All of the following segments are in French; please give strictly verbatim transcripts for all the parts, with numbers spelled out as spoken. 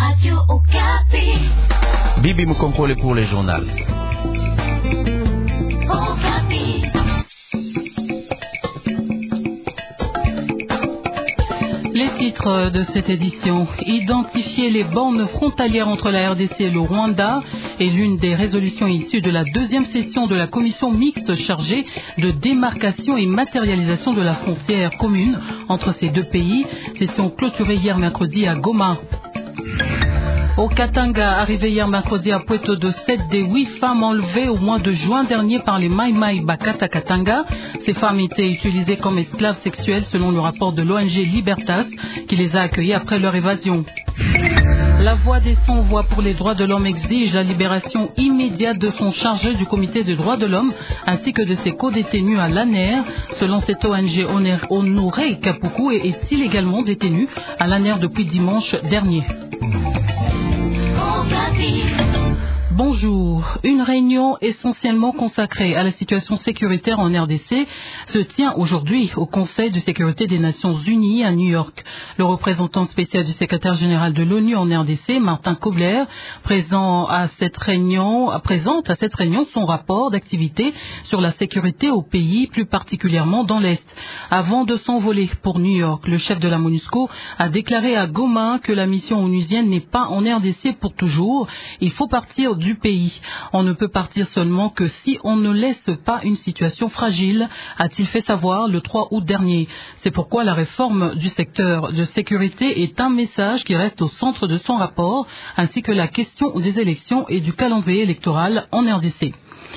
Radio Okapi. Bibi Mukonkole pour les journaux. Okapi. Les titres de cette édition: identifier les bornes frontalières entre la R D C et le Rwanda est l'une des résolutions issues de la deuxième session de la commission mixte chargée de démarcation et matérialisation de la frontière commune entre ces deux pays. Session clôturée hier mercredi à Goma. Au Katanga, arrivé hier mercredi à Puerto de sept des huit femmes enlevées au mois de juin dernier par les Mai Mai Bakata Katanga. Ces femmes étaient utilisées comme esclaves sexuelles selon le rapport de l'O N G Libertas qui les a accueillies après leur évasion. La Voix des sans-voix pour les droits de l'homme exige la libération immédiate de son chargé du comité des droits de l'homme ainsi que de ses co-détenus à l'A N E R. Selon cette O N G, Honoré Kapuku est illégalement détenu à l'A N E R depuis dimanche dernier. Bonjour. Une réunion essentiellement consacrée à la situation sécuritaire en R D C se tient aujourd'hui au Conseil de sécurité des Nations Unies à New York. Le représentant spécial du secrétaire général de l'ONU en R D C, Martin Kobler, présent à cette réunion, présente à cette réunion son rapport d'activité sur la sécurité au pays, plus particulièrement dans l'Est. Avant de s'envoler pour New York, le chef de la MONUSCO a déclaré à Goma que la mission onusienne n'est pas en R D C pour toujours. Il faut partir du pays. On ne peut partir seulement que si on ne laisse pas une situation fragile, a-t-il fait savoir le trois août dernier. C'est pourquoi la réforme du secteur de sécurité est un message qui reste au centre de son rapport, ainsi que la question des élections et du calendrier électoral en R D C.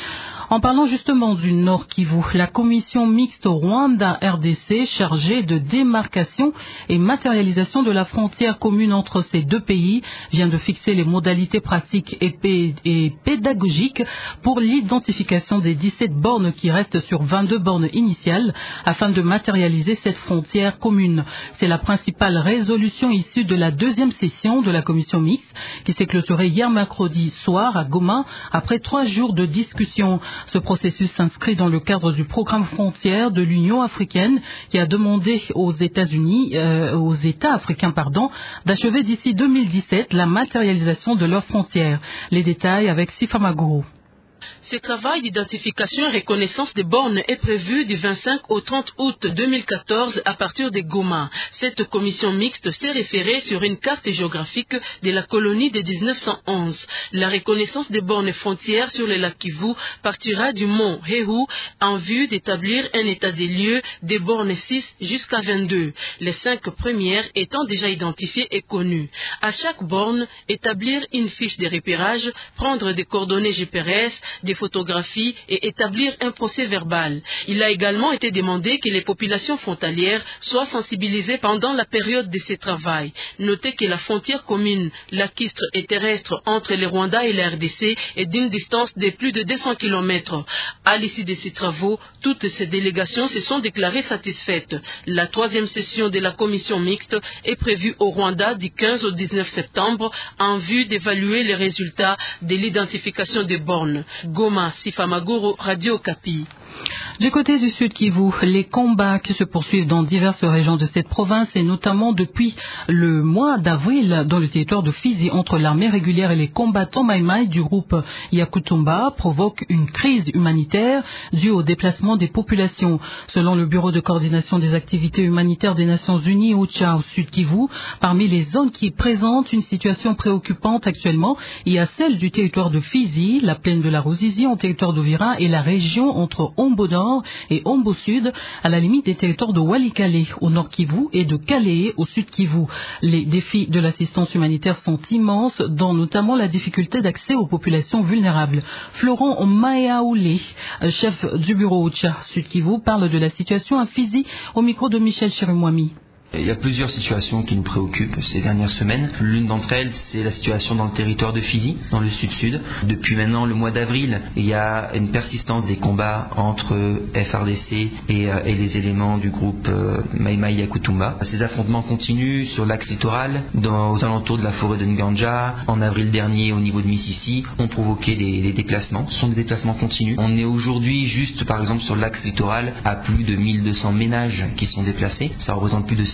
En parlant justement du Nord Kivu, la commission mixte Rwanda-R D C chargée de démarcation et matérialisation de la frontière commune entre ces deux pays vient de fixer les modalités pratiques et, pé- et pédagogiques pour l'identification des dix-sept bornes qui restent sur vingt-deux bornes initiales afin de matérialiser cette frontière commune. C'est la principale résolution issue de la deuxième session de la commission mixte qui s'est clôturée hier mercredi soir à Goma après trois jours de discussion. Ce processus s'inscrit dans le cadre du programme frontière de l'Union africaine qui a demandé aux États-Unis, euh, aux États africains, pardon, d'achever d'ici deux mille dix-sept la matérialisation de leurs frontières. Les détails avec Sifa Maguru. Ce travail d'identification et reconnaissance des bornes est prévu du vingt-cinq au trente août deux mille quatorze à partir de Goma. Cette commission mixte s'est référée sur une carte géographique de la colonie de dix-neuf cent onze. La reconnaissance des bornes frontières sur le lac Kivu partira du mont Hehu en vue d'établir un état des lieux des bornes six jusqu'à vingt-deux. Les cinq premières étant déjà identifiées et connues. À chaque borne, établir une fiche de repérage, prendre des coordonnées G P R S, des photographies et établir un procès verbal. Il a également été demandé que les populations frontalières soient sensibilisées pendant la période de ce travail. Notez que la frontière commune, lacustre et terrestre entre le Rwanda et la R D C est d'une distance de plus de deux cents kilomètres. À l'issue de ces travaux, toutes ces délégations se sont déclarées satisfaites. La troisième session de la commission mixte est prévue au Rwanda du quinze au dix-neuf septembre en vue d'évaluer les résultats de l'identification des bornes. Goma, Sifa Maguru, Radio Okapi. Du côté du Sud Kivu, les combats qui se poursuivent dans diverses régions de cette province et notamment depuis le mois d'avril dans le territoire de Fizi entre l'armée régulière et les combattants Maïmaï du groupe Yakutumba provoquent une crise humanitaire due au déplacement des populations. Selon le Bureau de coordination des activités humanitaires des Nations Unies O C H A au Sud Kivu, parmi les zones qui présentent une situation préoccupante actuellement, il y a celle du territoire de Fizi, la plaine de la Ruzizi en territoire d'Uvira et la région entre Ombo Nord et Ombo Sud, à la limite des territoires de Walikale au Nord Kivu et de Kalehe au Sud Kivu. Les défis de l'assistance humanitaire sont immenses, dont notamment la difficulté d'accès aux populations vulnérables. Florent Mayaoulé, chef du bureau O C H A Sud Kivu, parle de la situation à Fizi au micro de Michel Chirimwami. Il y a plusieurs situations qui nous préoccupent ces dernières semaines. L'une d'entre elles, c'est la situation dans le territoire de Fizi, dans le sud-sud. Depuis maintenant le mois d'avril, il y a une persistance des combats entre F R D C et, euh, et les éléments du groupe euh, Mai Mai Yakutumba. Ces affrontements continuent sur l'axe littoral, dans, aux alentours de la forêt de Nganja. En avril dernier, au niveau de Mississi, ont provoqué des, des déplacements. Ce sont des déplacements continus. On est aujourd'hui juste, par exemple, sur l'axe littoral, à plus de mille deux cents ménages qui sont déplacés. Ça représente plus de six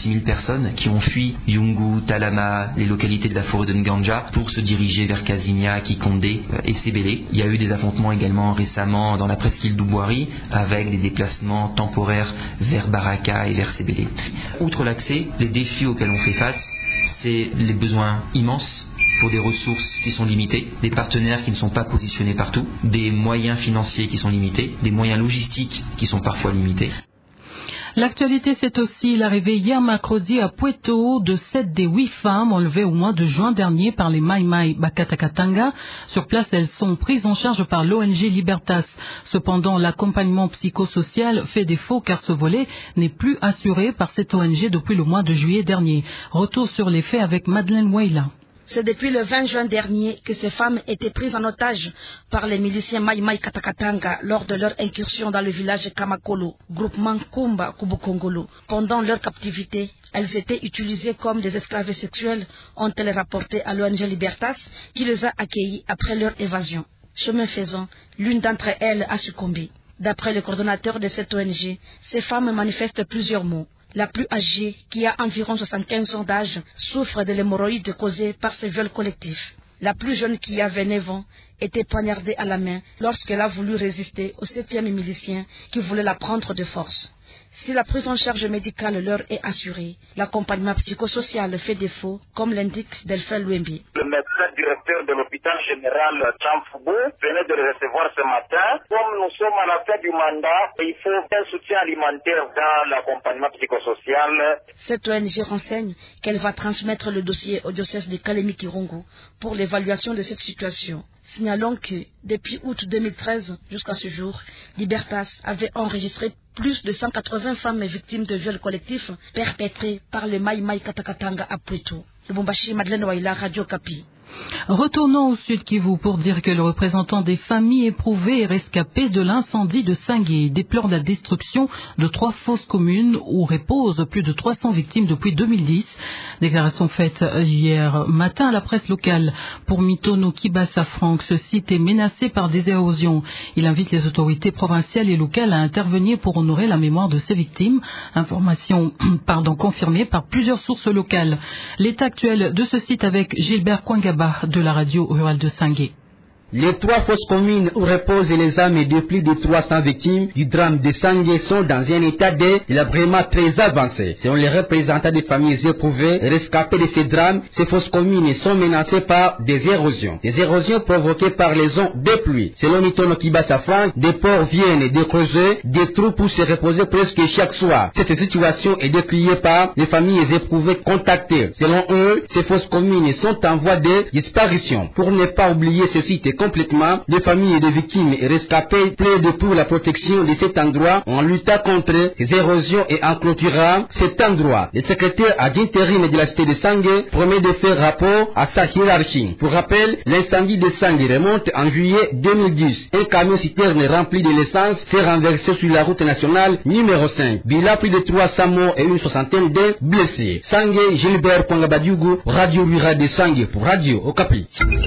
six mille personnes qui ont fui Yungu, Talama, les localités de la forêt de Nganja pour se diriger vers Kazinia, Kikondé et Sébélé. Il y a eu des affrontements également récemment dans la presqu'île d'Ouboiri avec des déplacements temporaires vers Baraka et vers Sébélé. Outre l'accès, les défis auxquels on fait face, c'est les besoins immenses pour des ressources qui sont limitées, des partenaires qui ne sont pas positionnés partout, des moyens financiers qui sont limités, des moyens logistiques qui sont parfois limités. L'actualité, c'est aussi l'arrivée hier mercredi à Pueto de sept des huit femmes enlevées au mois de juin dernier par les Mai Mai Bakatakatanga. Sur place, elles sont prises en charge par l'O N G Libertas. Cependant, l'accompagnement psychosocial fait défaut car ce volet n'est plus assuré par cette O N G depuis le mois de juillet dernier. Retour sur les faits avec Madeleine Weila. C'est depuis le vingt juin dernier que ces femmes étaient prises en otage par les miliciens Mai Mai Katakatanga lors de leur incursion dans le village Kamakolo, groupement Kumba Kubukongolo. Pendant leur captivité, elles étaient utilisées comme des esclaves sexuelles, ont-elles rapporté à l'O N G Libertas qui les a accueillies après leur évasion. Chemin faisant, l'une d'entre elles a succombé. D'après le coordonnateur de cette O N G, ces femmes manifestent plusieurs maux. La plus âgée, qui a environ soixante-quinze ans d'âge, souffre de l'hémorroïde causée par ces viols collectifs. La plus jeune, qui avait neuf ans, était poignardée à la main lorsqu'elle a voulu résister au septième milicien qui voulait la prendre de force. Si la prise en charge médicale leur est assurée, l'accompagnement psychosocial fait défaut, comme l'indique Delphin Louembi. Le médecin directeur de l'hôpital général Chamfoubo venait de le recevoir ce matin. Comme nous sommes à la fin du mandat, il faut un soutien alimentaire dans l'accompagnement psychosocial. Cette O N G renseigne qu'elle va transmettre le dossier au diocèse de Kalemi-Kirungu pour l'évaluation de cette situation. Signalons que, depuis août deux mille treize jusqu'à ce jour, Libertas avait enregistré plus de cent quatre-vingts femmes victimes de viols collectifs perpétrés par le Mai Mai Katakatanga à Pueto. Lubumbashi, Madeleine Waila, Radio Kapi. Retournons au Sud Kivu pour dire que le représentant des familles éprouvées et rescapées de l'incendie de Sangué déplore la destruction de trois fosses communes où reposent plus de trois cents victimes depuis deux mille dix. Déclaration faite hier matin à la presse locale. Pour Mitono Kibasa Franck, ce site est menacé par des érosions. Il invite les autorités provinciales et locales à intervenir pour honorer la mémoire de ces victimes. Information pardon, confirmée par plusieurs sources locales. L'état actuel de ce site avec Gilbert Kwangaba de la radio rurale de Sangué. Les trois fosses communes où reposent les âmes de plus de trois cents victimes du drame de Sangué sont dans un état délabrement très avancé. Selon les représentants des familles éprouvées et rescapées de ces drames, ces fosses communes sont menacées par des érosions. Des érosions provoquées par les ondes de pluie. Selon Mitono Kibasa Franck, des ports viennent de creuser des trous pour se reposer presque chaque soir. Cette situation est décriée par les familles éprouvées contactées. Selon eux, ces fosses communes sont en voie de disparition. Pour ne pas oublier ce site complètement, les familles des victimes et rescapés plaident pour la protection de cet endroit en luttant contre ces érosions et en clôturant cet endroit. Le secrétaire d'intérim de la cité de Sangué promet de faire rapport à sa hiérarchie. Pour rappel, l'incendie de Sangué remonte en juillet deux mille dix. Un camion citerne rempli de l'essence s'est renversé sur la route nationale numéro cinq. Bilan plus de trois cents morts et une soixantaine de blessés. Sangué, Gilbert Kwangabadiugu, Radio Rurale de Sangué pour Radio Okapi.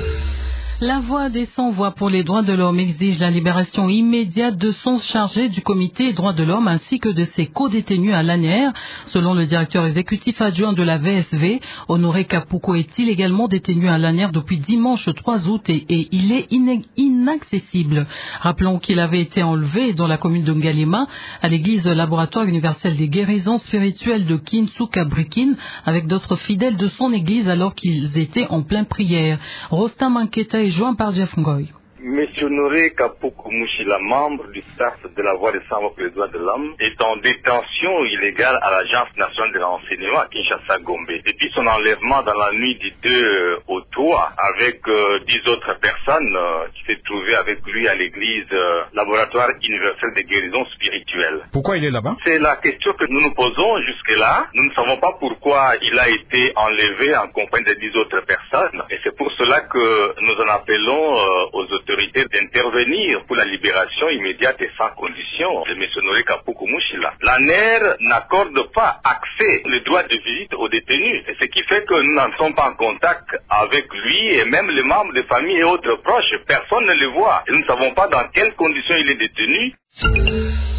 La voix des sans-voix pour les droits de l'homme exige la libération immédiate de son chargé du comité droits de l'homme ainsi que de ses co-détenus à l'A N E R. Selon le directeur exécutif adjoint de la V S V, Honoré Kapuko est illégalement détenu à l'A N E R depuis dimanche trois août et, et il est inaccessible. Rappelons qu'il avait été enlevé dans la commune de Ngalema à l'église Laboratoire universel des guérisons spirituelles de Kinsuka Brikin avec d'autres fidèles de son église alors qu'ils étaient en pleine prière. Rostam Anketa est joint par Jeff Ngoy. Monsieur Honoré Kapuko Mouchila, membre du staff de la Voix des sans-voix pour les droits de l'homme, est en détention illégale à l'Agence nationale de l'enseignement à Kinshasa Gombe. Depuis son enlèvement dans la nuit du deux au trois, avec euh, dix autres personnes euh, qui s'est trouvées avec lui à l'église euh, Laboratoire universel de guérison spirituelle. Pourquoi il est là-bas? C'est la question que nous nous posons jusque-là. Nous ne savons pas pourquoi il a été enlevé en compagnie de dix autres personnes. Et c'est pour cela que nous en appelons euh, aux autorités d'intervenir pour la libération immédiate et sans condition de M. Honoré Kapuko Mouchila. L'A N E R n'accorde pas accès, le droit de visite aux détenus. Et ce qui fait que nous n'en sommes pas en contact avec lui et même les membres de famille et autres proches. Personne ne le voit. Et nous ne savons pas dans quelles conditions il est détenu.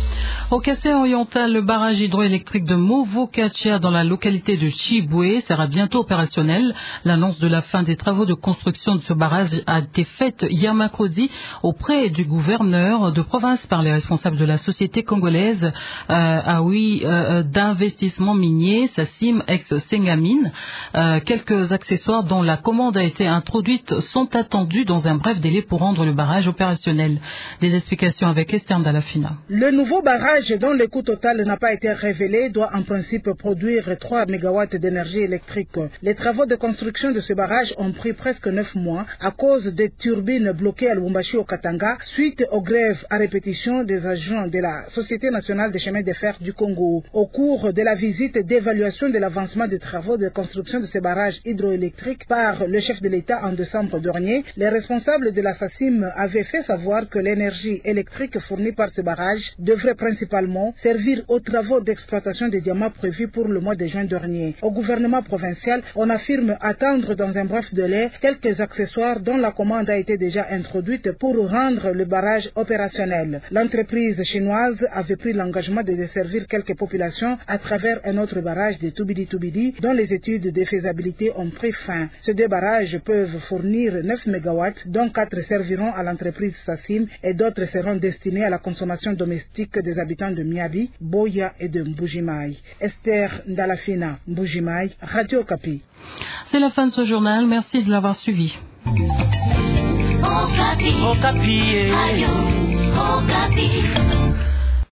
Au Kassai oriental, le barrage hydroélectrique de Movo-Kachia dans la localité de Chiboué sera bientôt opérationnel. L'annonce de la fin des travaux de construction de ce barrage a été faite hier mercredi auprès du gouverneur de province par les responsables de la société congolaise euh, ah oui, euh, d'investissement minier, Sassim ex-Sengamine. Euh, quelques accessoires dont la commande a été introduite sont attendus dans un bref délai pour rendre le barrage opérationnel. Des explications avec Esther Ndalafina. Le nouveau barrage, dont le coût total n'a pas été révélé, doit en principe produire trois mégawatts d'énergie électrique. Les travaux de construction de ce barrage ont pris presque neuf mois à cause des turbines bloquées à Lubumbashi au Katanga suite aux grèves à répétition des agents de la Société nationale des chemins de fer du Congo. Au cours de la visite d'évaluation de l'avancement des travaux de construction de ce barrage hydroélectrique par le chef de l'État en décembre dernier, les responsables de la Sassim avaient fait savoir que l'énergie électrique fournie par ce barrage devrait principalement servir aux travaux d'exploitation des diamants prévus pour le mois de juin dernier. Au gouvernement provincial, on affirme attendre dans un bref délai quelques accessoires dont la commande a été déjà introduite pour rendre le barrage opérationnel. L'entreprise chinoise avait pris l'engagement de desservir quelques populations à travers un autre barrage de Tubidi-Tubidi dont les études de faisabilité ont pris fin. Ces deux barrages peuvent fournir neuf mégawatts, dont quatre serviront à l'entreprise Sassim et d'autres seront destinés à la consommation domestique des habitants de Miabi, Boya et de Mbujimai. Esther Ndalafina, Mbujimai, Radio Okapi. C'est la fin de ce journal. Merci de l'avoir suivi. Okapi. Okapi. Radio Okapi.